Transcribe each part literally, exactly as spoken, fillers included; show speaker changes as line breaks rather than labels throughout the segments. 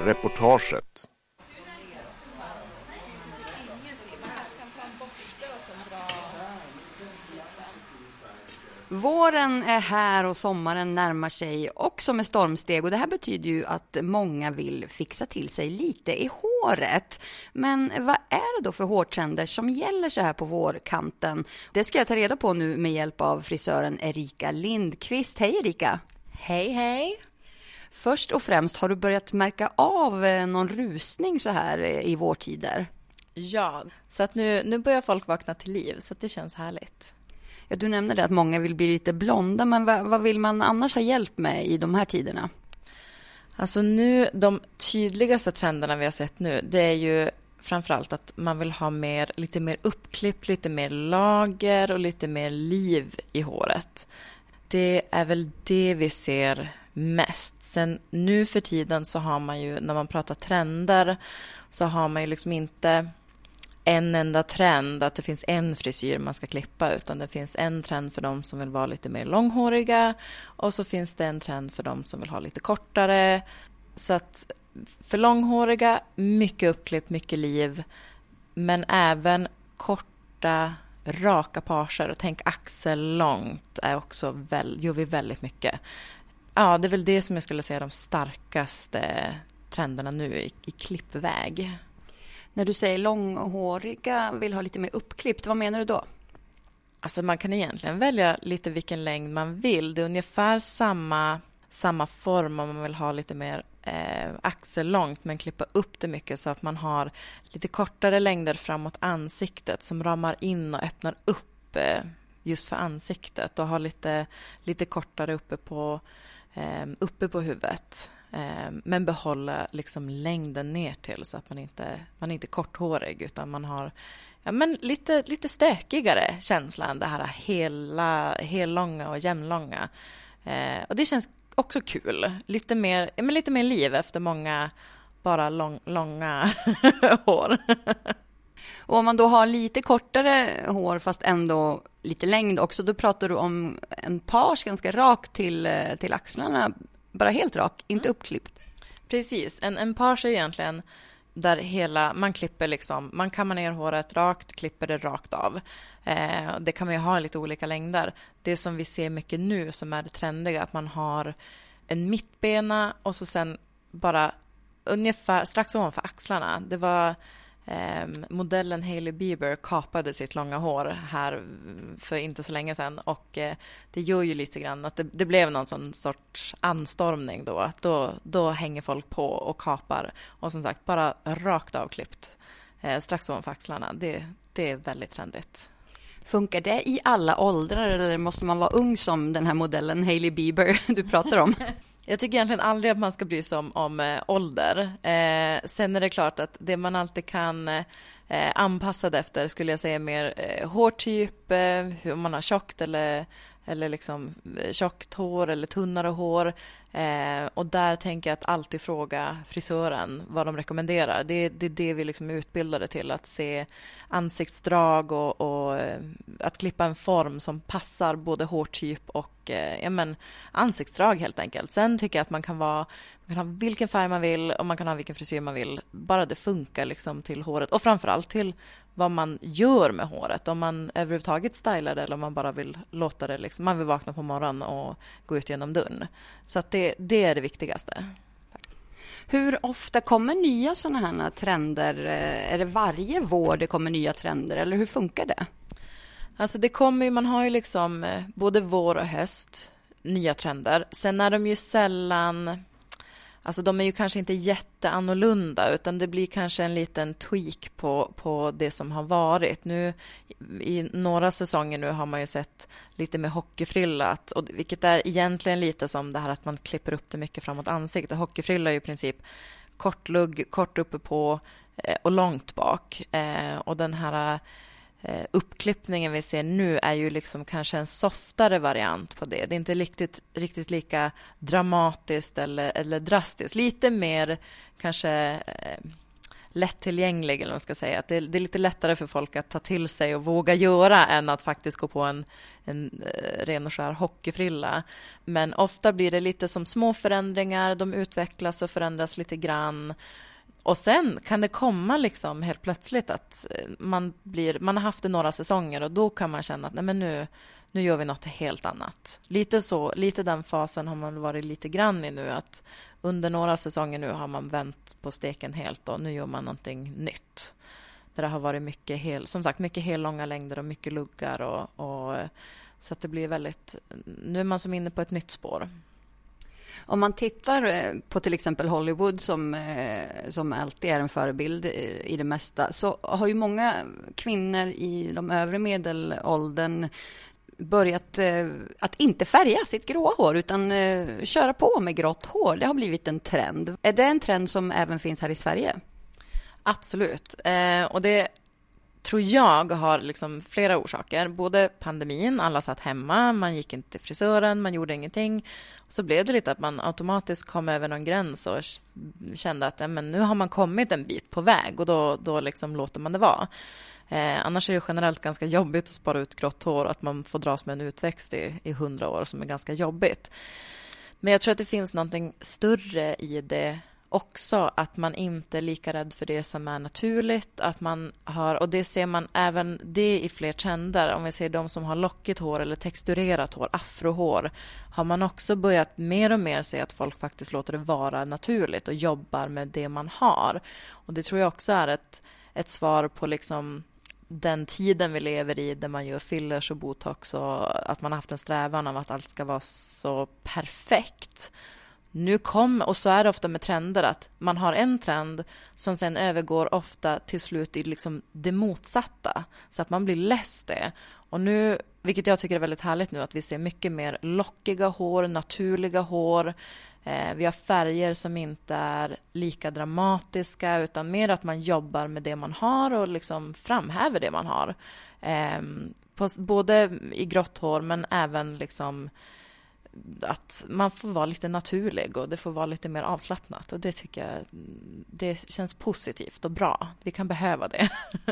reportaget.
Våren är här och sommaren närmar sig också med stormsteg, och det här betyder ju att många vill fixa till sig lite i håret. Men vad är det då för hårtrender som gäller så här på vårkanten? Det ska jag ta reda på nu med hjälp av frisören Erika Lindqvist. Hej Erika!
Hej hej!
Först och främst, har du börjat märka av någon rusning så här i vårtider?
Ja, så att nu, nu börjar folk vakna till liv, så att det känns härligt.
Ja, du nämnde det att många vill bli lite blonda, men vad, vad vill man annars ha hjälp med i de här tiderna?
Alltså nu, de tydligaste trenderna vi har sett nu, det är ju framförallt att man vill ha mer, lite mer uppklipp, lite mer lager och lite mer liv i håret. Det är väl det vi ser mest. Sen nu för tiden så har man ju, när man pratar trender, så har man ju liksom inte en enda trend att det finns en frisyr man ska klippa, utan det finns en trend för de som vill vara lite mer långhåriga, och så finns det en trend för de som vill ha lite kortare. Så att för långhåriga, mycket uppklipp, mycket liv, men även korta, raka parser. Tänk axel långt är också väl, gör vi väldigt mycket. Ja, det är väl det som jag skulle säga de starkaste trenderna nu i, i klippväg.
När du säger långhåriga vill ha lite mer uppklippt, vad menar du då?
Alltså man kan egentligen välja lite vilken längd man vill. Det är ungefär samma, samma form om man vill ha lite mer eh, axellångt, men klippa upp det mycket så att man har lite kortare längder framåt ansiktet som ramar in och öppnar upp eh, just för ansiktet, och har lite, lite kortare uppe på, eh, uppe på huvudet. Men behålla liksom längden ner till, så att man inte man är inte korthårig, utan man har ja, men lite, lite stökigare känslan, det här hela, hellånga och jämnlånga. Eh, och det känns också kul. Lite mer, ja, men lite mer liv efter många bara lång, långa hår.
Och om man då har lite kortare hår fast ändå lite längd också, då pratar du om en page ganska rak till, till axlarna. Bara helt rak, inte uppklippt.
Precis, en, en page är egentligen där hela, man klipper liksom, man kammar ner håret rakt, klipper det rakt av. Eh, det kan man ju ha lite olika längder. Det som vi ser mycket nu som är det trendiga, att man har en mittbena och så sen bara ungefär strax ovanför axlarna. Det var eh, modellen Hailey Bieber kapade sitt långa hår här för inte så länge sedan, och eh, det gör ju lite grann att det, det blev någon sån sorts anstormning då, att då, då hänger folk på och kapar, och som sagt bara rakt avklippt eh, strax ovanför axlarna. Det, det är väldigt trendigt.
Funkar det i alla åldrar, eller måste man vara ung som den här modellen Hailey Bieber du pratar om?
Jag tycker egentligen aldrig att man ska bry sig om, om eh, ålder. Eh, sen är det klart att det man alltid kan eh, anpassa det efter, skulle jag säga, mer eh, hårtyp, eh, hur man har tjockt eller, eller liksom tjockt hår eller tunnare hår. Eh, och där tänker jag att alltid fråga frisören vad de rekommenderar. Det, det är det vi liksom är utbildade till, att se ansiktsdrag och, och eh, att klippa en form som passar både hårtyp och eh, ja, men, ansiktsdrag helt enkelt. Sen tycker jag att man kan vara, man kan ha vilken färg man vill och man kan ha vilken frisyr man vill. Bara det funkar liksom till håret, och framförallt till vad man gör med håret. Om man överhuvudtaget stylar det, eller om man bara vill låta det liksom, man vill vakna på morgonen och gå ut genom dörren. Så att det, det är det viktigaste. Tack.
Hur ofta kommer nya sådana här trender? Är det varje vår det kommer nya trender, eller hur funkar det?
Alltså det kommer ju, man har ju liksom både vår och höst nya trender. Sen är de ju sällan, alltså de är ju kanske inte jätteannorlunda, utan det blir kanske en liten tweak på, på det som har varit. Nu i några säsonger nu har man ju sett lite mer hockeyfrillat, och vilket är egentligen lite som det här att man klipper upp det mycket framåt ansiktet. Hockeyfrilla är ju i princip kortlugg, kort uppe på eh, och långt bak. Eh, och den här eh, uppklippningen vi ser nu är ju liksom kanske en softare variant på det. Det är inte riktigt, riktigt lika dramatiskt eller, eller drastiskt. Lite mer kanske eh, lättillgänglig, eller vad man ska säga. Att det, det är lite lättare för folk att ta till sig och våga göra än att faktiskt gå på en, en eh, ren och skär hockeyfrilla. Men ofta blir det lite som små förändringar, de utvecklas och förändras lite grann. Och sen kan det komma liksom helt plötsligt att man blir, man har haft det några säsonger och då kan man känna att nej, men nu, nu gör vi något helt annat. Lite så, lite den fasen har man varit lite grann i nu, att under några säsonger nu har man vänt på steken helt och nu gör man någonting nytt. Där det har varit mycket hel, som sagt, mycket hellånga längder och mycket luggar och, och så att det blir väldigt, nu är man som inne på ett nytt spår.
Om man tittar på till exempel Hollywood som, som alltid är en förebild i det mesta, så har ju många kvinnor i de övre medelåldern börjat att inte färga sitt gråa hår utan köra på med grått hår. Det har blivit en trend. Är det en trend som även finns här i Sverige?
Absolut. Eh, och det tror jag har liksom flera orsaker. Både pandemin, alla satt hemma, man gick inte till frisören, man gjorde ingenting. Och så blev det lite att man automatiskt kom över någon gräns och kände att ja, men nu har man kommit en bit på väg och då, då liksom låter man det vara. Eh, annars är det generellt ganska jobbigt att spara ut grått hår, att man får dras med en utväxt i, i hundra år som är ganska jobbigt. Men jag tror att det finns någonting större i det också, att man inte är lika rädd för det som är naturligt, att man har, och det ser man även det i fler trender. Om vi ser de som har lockigt hår eller texturerat hår, afrohår, har man också börjat mer och mer se att folk faktiskt låter det vara naturligt och jobbar med det man har. Och det tror jag också är ett, ett svar på liksom den tiden vi lever i, där man gör fillers och botox och att man har haft en strävan av att allt ska vara så perfekt. Nu kom, och så är det ofta med trender, att man har en trend som sen övergår ofta till slut i liksom det motsatta, så att man blir less det. Och nu, vilket jag tycker är väldigt härligt nu, att vi ser mycket mer lockiga hår, naturliga hår. Eh, vi har färger som inte är lika dramatiska, utan mer att man jobbar med det man har och liksom framhäver det man har. Eh, på, både i grått hår men även liksom att man får vara lite naturlig och det får vara lite mer avslappnat, och det tycker jag det känns positivt och bra. Vi kan behöva det.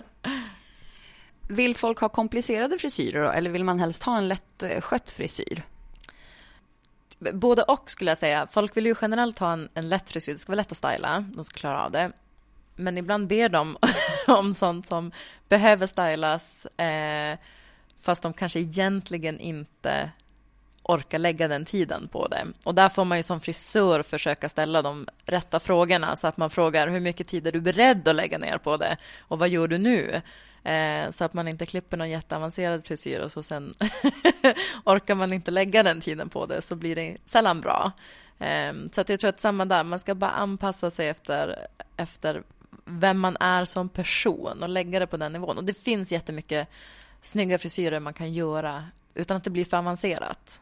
Vill folk ha komplicerade frisyrer då, eller vill man helst ha en lätt skött frisyr?
Både och skulle jag säga. Folk vill ju generellt ha en, en lätt frisyr. Det ska vara lätt att styla. De ska klara av det. Men ibland ber de om sånt som behöver stylas eh, fast de kanske egentligen inte orka lägga den tiden på det. Och där får man ju som frisör försöka ställa de rätta frågorna, så att man frågar hur mycket tid är du beredd att lägga ner på det och vad gör du nu? Eh, så att man inte klipper någon jätteavancerad frisyr och så sen orkar man inte lägga den tiden på det, så blir det sällan bra. Eh, så att jag tror att samma där, man ska bara anpassa sig efter, efter vem man är som person och lägga det på den nivån. Och det finns jättemycket snygga frisyrer man kan göra utan att det blir för avancerat.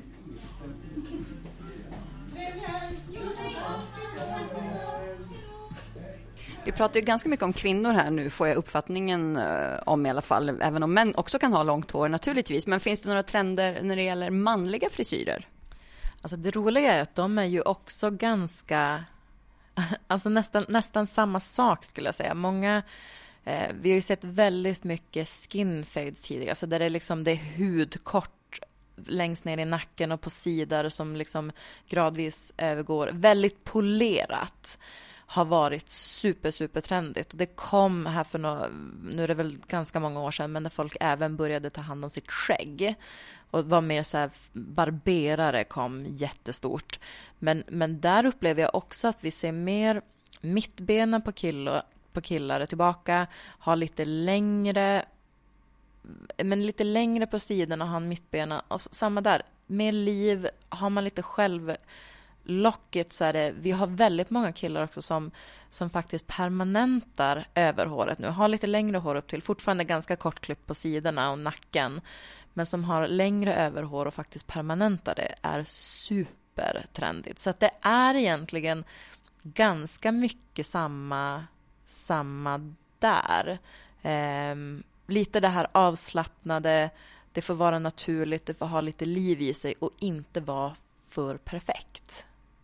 Vi pratar ju ganska mycket om kvinnor här nu, får jag uppfattningen om i alla fall, även om män också kan ha långt hår naturligtvis. Men finns det några trender när det gäller manliga frisyrer?
Alltså det roliga är att de är ju också ganska, alltså nästan, nästan samma sak skulle jag säga. Många, eh, vi har ju sett väldigt mycket skin fades tidigare, alltså där det är liksom det är hudkort längst ner i nacken och på sidor som liksom gradvis övergår. Väldigt polerat har varit super, super trendigt. Och det kom här för några, nu är det väl ganska många år sedan, men när folk även började ta hand om sitt skägg och var mer så här, barberare kom jättestort. Men, men där upplever jag också att vi ser mer mittbenen på killar, på killar är tillbaka, har lite längre, men lite längre på sidorna, har mittbenen, och samma där, med liv, har man lite själv locket, så är det, vi har väldigt många killar också som, som faktiskt permanentar över håret nu, har lite längre hår upp till, fortfarande ganska kort klipp på sidorna och nacken, men som har längre överhår och faktiskt permanentar det, är supertrendigt. Så att det är egentligen ganska mycket samma samma där. Ehm, lite det här avslappnade, det får vara naturligt, det får ha lite liv i sig och inte vara för perfekt.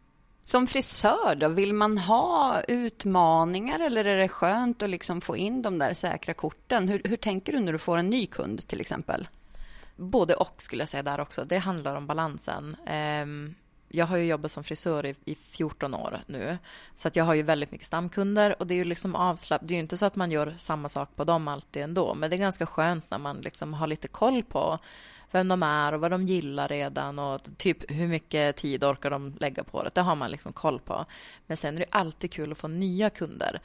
Som frisör då, vill man ha utmaningar eller är det skönt att liksom få in de där säkra korten? Hur, hur tänker du när du får en ny kund till exempel?
Både och skulle jag säga där också. Det handlar om balansen. Um, jag har ju jobbat som frisör i, i fjorton år nu. Så att jag har ju väldigt mycket stamkunder och det är ju liksom avslapp. Det är ju inte så att man gör samma sak på dem alltid ändå. Men det är ganska skönt när man liksom har lite koll på vem de är och vad de gillar redan och typ hur mycket tid orkar de lägga på det. Det har man liksom koll på. Men sen är det alltid kul att få nya kunder.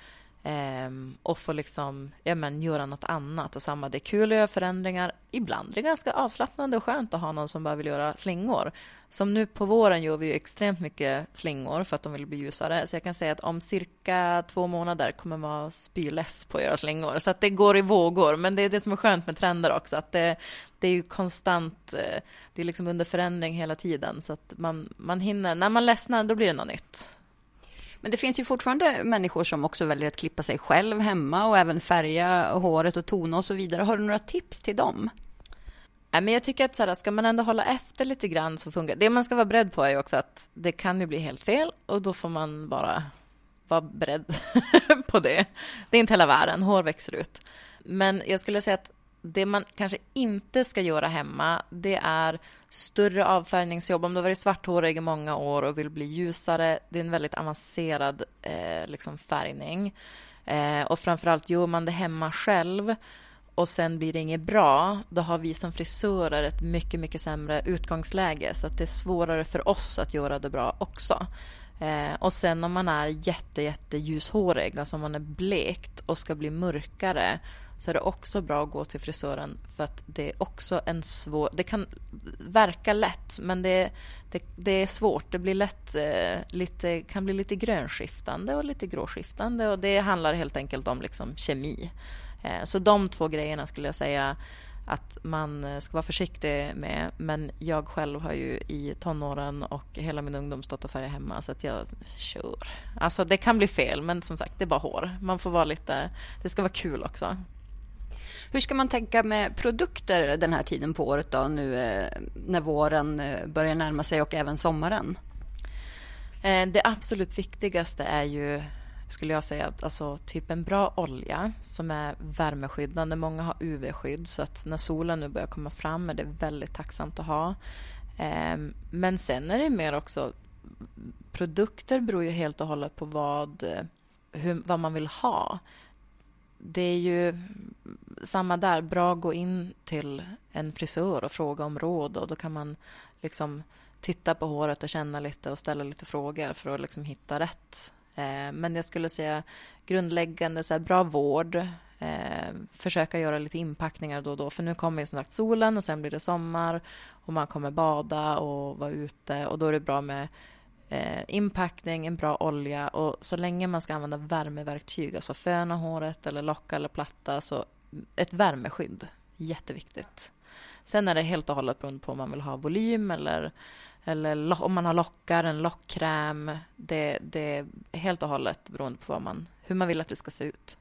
Um, och få liksom, ja, men, göra något annat och samma. Det är kul att göra förändringar. Ibland är det ganska avslappnande och skönt att ha någon som bara vill göra slingor. Som nu på våren gör vi ju extremt mycket slingor för att de vill bli ljusare. Så jag kan säga att om cirka två månader kommer man vara spyless på att göra slingor. Så att det går i vågor. Men det är det som är skönt med trender också. Att det, det är ju konstant, det är liksom under förändring hela tiden. Så att man, man hinner, när man ledsnar då blir det något nytt.
Men det finns ju fortfarande människor som också väljer att klippa sig själv hemma och även färga håret och tona och så vidare. Har du några tips till dem?
Nej, men jag tycker att så här, ska man ändå hålla efter lite grann så funkar det. Man ska vara beredd på är ju också att det kan ju bli helt fel och då får man bara vara beredd på det. Det är inte hela världen, hår växer ut. Men jag skulle säga att det man kanske inte ska göra hemma, det är större avfärgningsjobb. Om du har varit svarthårig i många år och vill bli ljusare, det är en väldigt avancerad eh, liksom färgning. Eh, och framförallt gör man det hemma själv och sen blir det inget bra, då har vi som frisörer ett mycket, mycket sämre utgångsläge. Så att det är svårare för oss att göra det bra också. Eh, och sen om man är jätte, jätte ljushårig, alltså om man är blekt och ska bli mörkare, så är det också bra att gå till frisören för att det är också en svår... Det kan verka lätt, men det, det, det är svårt. Det blir lätt, eh, lite, kan bli lite grönskiftande och lite gråskiftande och det handlar helt enkelt om liksom kemi. Eh, så de två grejerna skulle jag säga att man ska vara försiktig med. Men jag själv har ju i tonåren och hela min ungdom stått och färgat hemma så att jag kör. Alltså det kan bli fel, men som sagt, det är bara hår. Man får vara lite... Det ska vara kul också.
Hur ska man tänka med produkter den här tiden på året då, nu eh, när våren eh, börjar närma sig och även sommaren?
Eh, det absolut viktigaste är ju, skulle jag säga, att alltså, typ en bra olja som är värmeskyddande. Många har U V-skydd så att när solen nu börjar komma fram är det väldigt tacksamt att ha. Eh, men sen är det mer också, produkter beror ju helt och hållet på vad, hur, vad man vill ha. Det är ju samma där, bra att gå in till en frisör och fråga om råd och då kan man liksom titta på håret och känna lite och ställa lite frågor för att liksom hitta rätt. Eh, men jag skulle säga grundläggande så här, bra vård, eh, försöka göra lite inpackningar då och då, för nu kommer ju som sagt solen och sen blir det sommar och man kommer bada och vara ute och då är det bra med Eh, inpackning, en bra olja och så länge man ska använda värmeverktyg, alltså föna håret eller locka eller platta, så ett värmeskydd, jätteviktigt. Sen är det helt och hållet beroende på om man vill ha volym eller, eller om man har lockar, en lockkräm. Det, det är helt och hållet beroende på vad man, hur man vill att det ska se ut.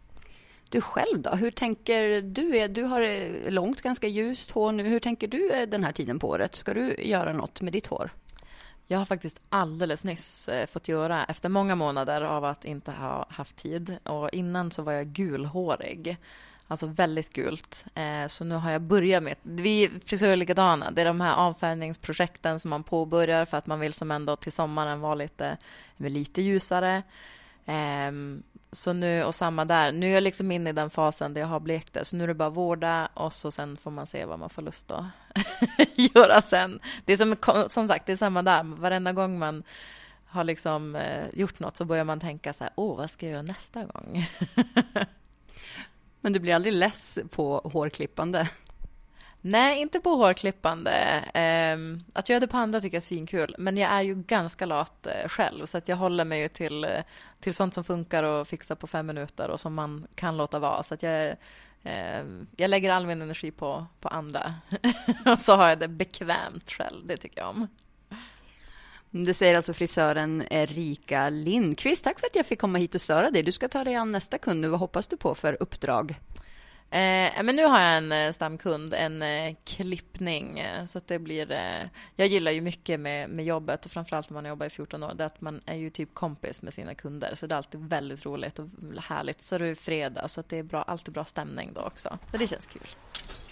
Du själv då? Hur tänker du? Du har långt, ganska ljust hår nu. Hur tänker du den här tiden på året? Ska du göra något med ditt hår?
Jag har faktiskt alldeles nyss eh, fått göra, efter många månader av att inte ha haft tid. Och innan så var jag gulhårig. Alltså väldigt gult. Eh, så nu har jag börjat med, vi frisörer är likadana. Det är de här avfärgningsprojekten som man påbörjar för att man vill som ändå till sommaren vara lite, lite ljusare. Eh, så nu, och samma där. Nu är jag liksom inne i den fasen där jag har blekt det. Så nu är det bara vårda och så sen får man se vad man får lust att göra sen. Det är som, som sagt, det är samma där. Varenda gång man har liksom eh, gjort något så börjar man tänka så här, åh, vad ska jag göra nästa gång?
Men du blir aldrig less på hårklippande?
Nej, inte på hårklippande. Eh, att göra det på andra tycker jag är svinkul. Men jag är ju ganska lat eh, själv. Så att jag håller mig till, till sånt som funkar och fixar på fem minuter. Och som man kan låta vara. Så att jag, eh, jag lägger all min energi på, på andra. Och så har jag det bekvämt själv. Det tycker jag om.
Det säger alltså frisören Erika Lindqvist. Tack för att jag fick komma hit och störa dig. Du ska ta dig an nästa kund nu. Vad hoppas du på för uppdrag?
Eh, men nu har jag en eh, stamkund, en eh, klippning. Eh, så att det blir... Eh, jag gillar ju mycket med, med jobbet och framförallt när man jobbar i fjorton år. Det är att man är ju typ kompis med sina kunder. Så det är alltid väldigt roligt och härligt. Så det är fredag så att det är bra, alltid bra stämning då också. Så det känns kul.